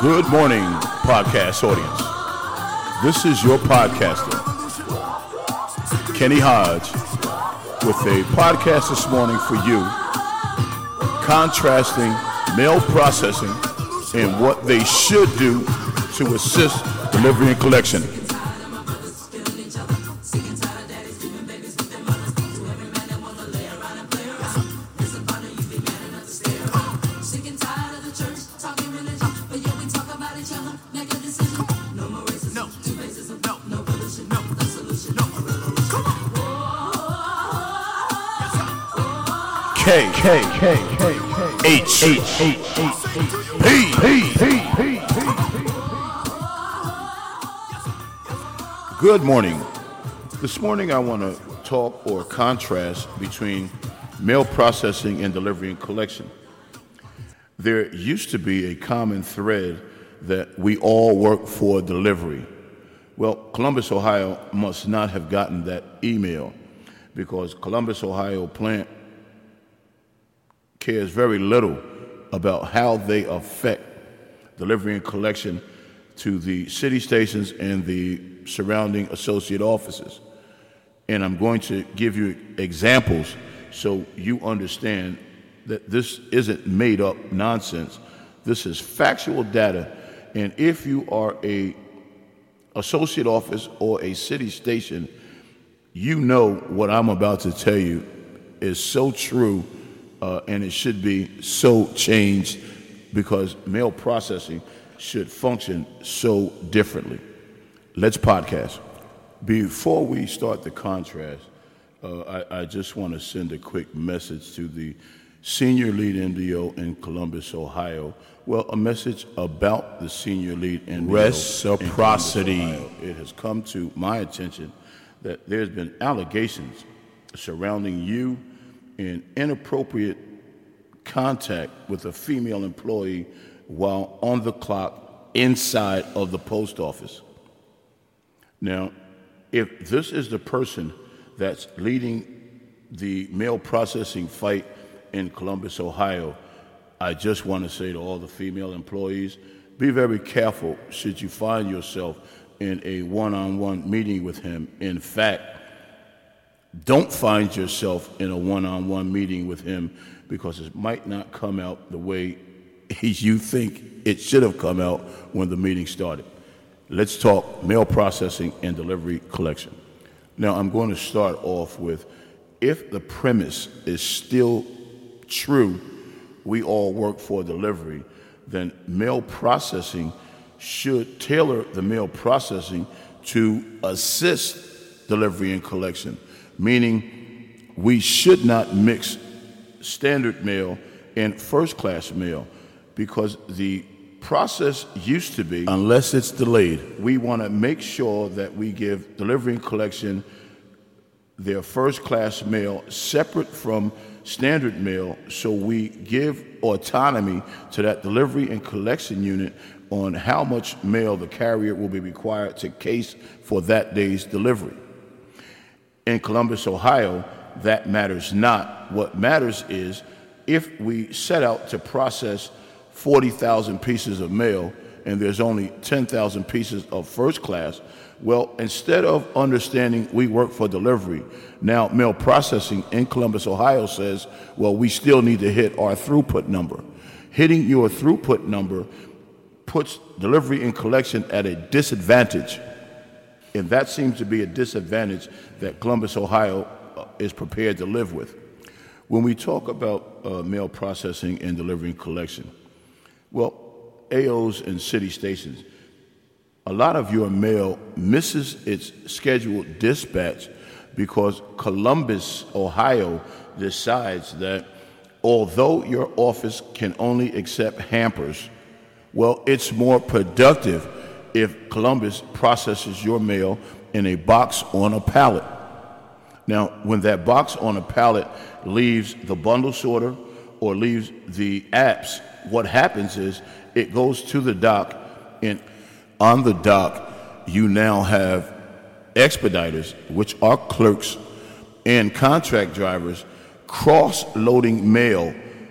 Good morning, podcast audience. This is your podcaster, Kenny Hodge, with a podcast this morning for you, contrasting mail processing and what they should do to assist delivery and collection. Good morning. This morning I want to talk or contrast between mail processing and delivery and collection. There used to be a common thread that we all work for delivery. Well, Columbus, Ohio must not have gotten that email because Columbus, Ohio plant cares very little about how they affect delivery and collection to the city stations and the surrounding associate offices. And I'm going to give you examples so you understand that this isn't made up nonsense. This is factual data. And if you are a associate office or a city station, you know what I'm about to tell you is so true. And it should be so changed because mail processing should function so differently. Let's podcast. Before we start the contrast, I just want to send a quick message to the senior lead NDO in Columbus, Ohio. Well, a message about the senior lead NDO. Reciprocity. In Columbus, Ohio. It has come to my attention that there's been allegations surrounding you in inappropriate contact with a female employee while on the clock inside of the post office. Now, if this is the person that's leading the mail processing fight in Columbus, Ohio, I just want to say to all the female employees, be very careful should you find yourself in a one-on-one meeting with him. In fact, don't find yourself in a one-on-one meeting with him because it might not come out the way you think it should have come out when the meeting started. Let's talk mail processing and delivery collection. Now, I'm going to start off with, if the premise is still true, we all work for delivery, then mail processing should tailor the mail processing to assist delivery and collection. Meaning we should not mix standard mail and first-class mail because the process used to be, unless it's delayed, we want to make sure that we give delivery and collection their first-class mail separate from standard mail so we give autonomy to that delivery and collection unit on how much mail the carrier will be required to case for that day's delivery. In Columbus, Ohio, that matters not. What matters is if we set out to process 40,000 pieces of mail and there's only 10,000 pieces of first class, well, instead of understanding we work for delivery, now mail processing in Columbus, Ohio says, well, we still need to hit our throughput number. Hitting your throughput number puts delivery and collection at a disadvantage. And that seems to be a disadvantage that Columbus, Ohio is prepared to live with. When we talk about mail processing and delivery and collection, well, AOs and city stations, a lot of your mail misses its scheduled dispatch because Columbus, Ohio decides that although your office can only accept hampers, well, it's more productive if Columbus processes your mail in a box on a pallet. Now, when that box on a pallet leaves the bundle sorter or leaves the apps, what happens is it goes to the dock, and on the dock, you now have expediters, which are clerks and contract drivers, cross-loading mail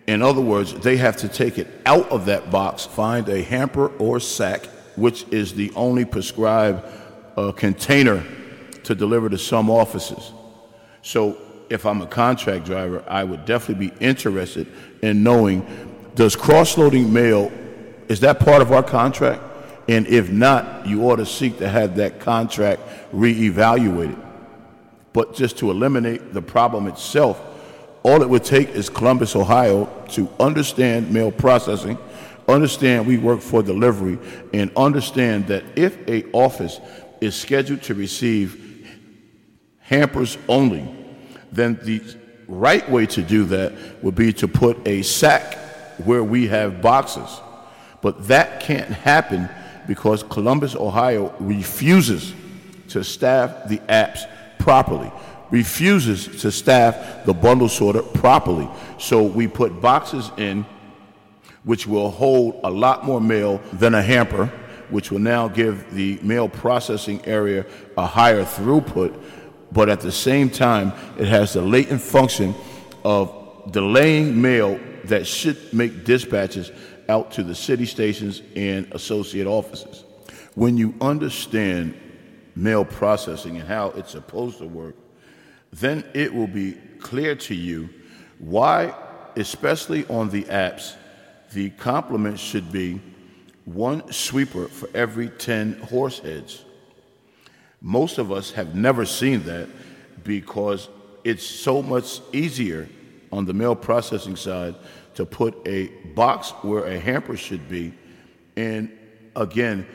In other words, they have to take it out of that box, find a hamper or sack, which is the only prescribed container to deliver to some offices. So if I'm a contract driver, I would definitely be interested in knowing, does cross-loading mail, is that part of our contract? And if not, you ought to seek to have that contract reevaluated. But just to eliminate the problem itself, all it would take is Columbus, Ohio, to understand mail processing, understand we work for delivery, and understand that if an office is scheduled to receive hampers only, then the right way to do that would be to put a sack where we have boxes. But that can't happen because Columbus, Ohio refuses to staff the apps properly, refuses to staff the bundle sorter properly. So we put boxes in which will hold a lot more mail than a hamper, which will now give the mail processing area a higher throughput, but at the same time, it has the latent function of delaying mail that should make dispatches out to the city stations and associate offices. When you understand mail processing and how it's supposed to work, then it will be clear to you why, especially on the apps, the complement should be one sweeper for every 10 horse heads. Most of us have never seen that because it's so much easier on the mail processing side to put a box where a hamper should be. And again,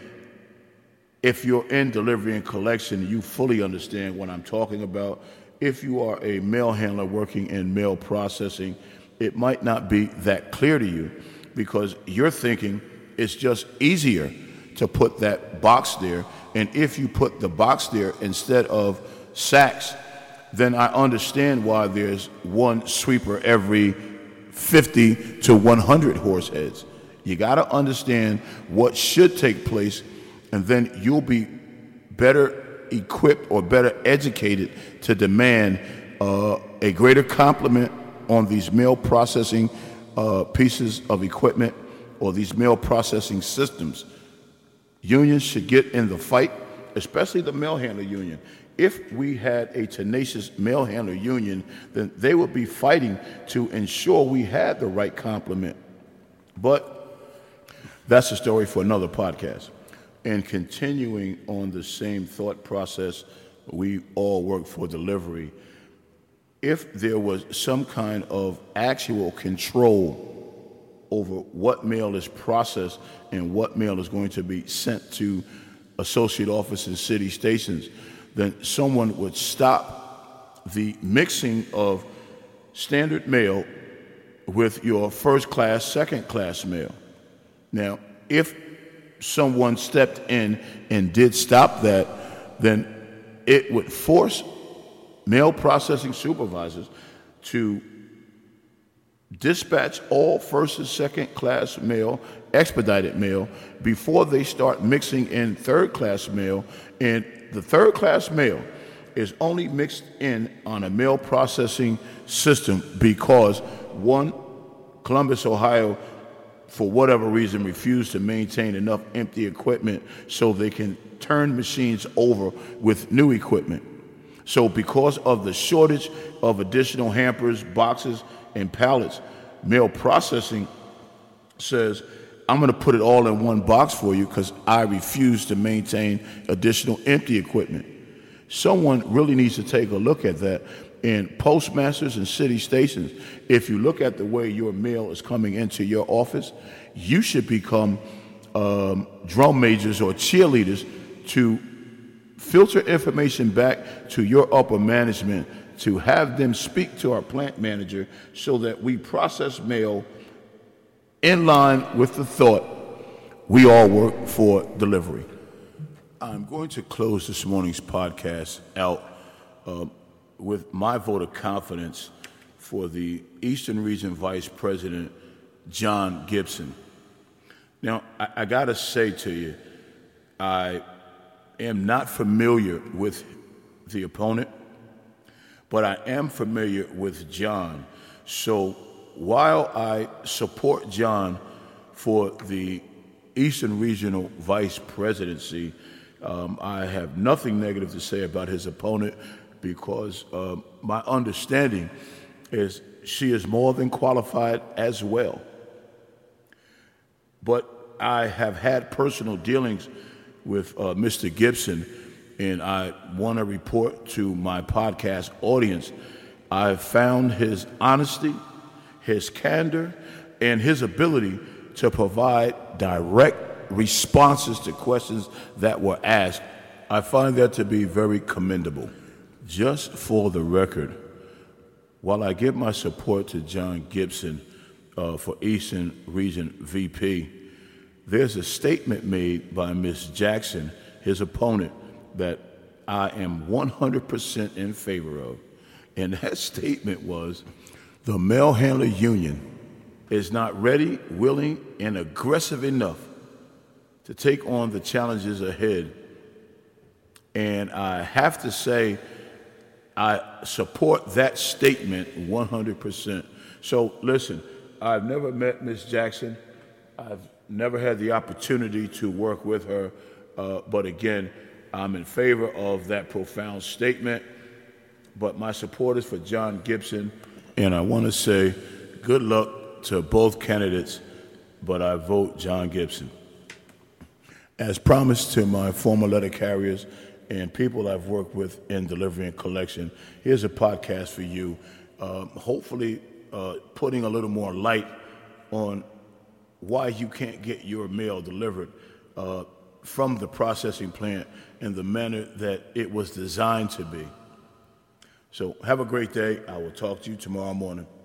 if you're in delivery and collection, you fully understand what I'm talking about. If you are a mail handler working in mail processing, it might not be that clear to you because you're thinking it's just easier to put that box there. And if you put the box there instead of sacks, then I understand why there's one sweeper every 50 to 100 horse heads. You got to understand what should take place, and then you'll be better equipped or better educated to demand a greater complement on these mail processing pieces of equipment or these mail processing systems. Unions should get in the fight, especially the mail handler union. If we had a tenacious mail handler union, then they would be fighting to ensure we had the right complement. But that's a story for another podcast. And continuing on the same thought process, we all work for delivery. If there was some kind of actual control over what mail is processed and what mail is going to be sent to associate offices and city stations, then someone would stop the mixing of standard mail with your first class, second class mail. Now, if someone stepped in and did stop that, then it would force mail processing supervisors to dispatch all first and second class mail, expedited mail, before they start mixing in third class mail. And the third class mail is only mixed in on a mail processing system because one, Columbus, Ohio, for whatever reason, refused to maintain enough empty equipment so they can turn machines over with new equipment. So because of the shortage of additional hampers, boxes, and pallets, mail processing says, I'm going to put it all in one box for you because I refuse to maintain additional empty equipment. Someone really needs to take a look at that. And postmasters and city stations, if you look at the way your mail is coming into your office, you should become drum majors or cheerleaders to filter information back to your upper management, to have them speak to our plant manager so that we process mail in line with the thought we all work for delivery. I'm going to close this morning's podcast out with my vote of confidence for the Eastern Region Vice President, John Gibson. Now, I got to say to you, I am not familiar with the opponent, but I am familiar with John. So while I support John for the Eastern Regional Vice Presidency, I have nothing negative to say about his opponent because my understanding is she is more than qualified as well. But I have had personal dealings with Mr. Gibson, and I want to report to my podcast audience, I've found his honesty, his candor, and his ability to provide direct responses to questions that were asked. I find that to be very commendable. Just for the record, while I give my support to John Gibson for Eastern Region VP, there's a statement made by Ms. Jackson, his opponent, that I am 100% in favor of. And that statement was, the mail handler union is not ready, willing, and aggressive enough to take on the challenges ahead. And I have to say, I support that statement 100%. So listen, I've never met Ms. Jackson. I've never had the opportunity to work with her. But again, I'm in favor of that profound statement. But my support is for John Gibson. And I want to say good luck to both candidates, but I vote John Gibson. As promised to my former letter carriers and people I've worked with in delivery and collection, here's a podcast for you, hopefully putting a little more light on why you can't get your mail delivered from the processing plant in the manner that it was designed to be. So have a great day. I will talk to you tomorrow morning.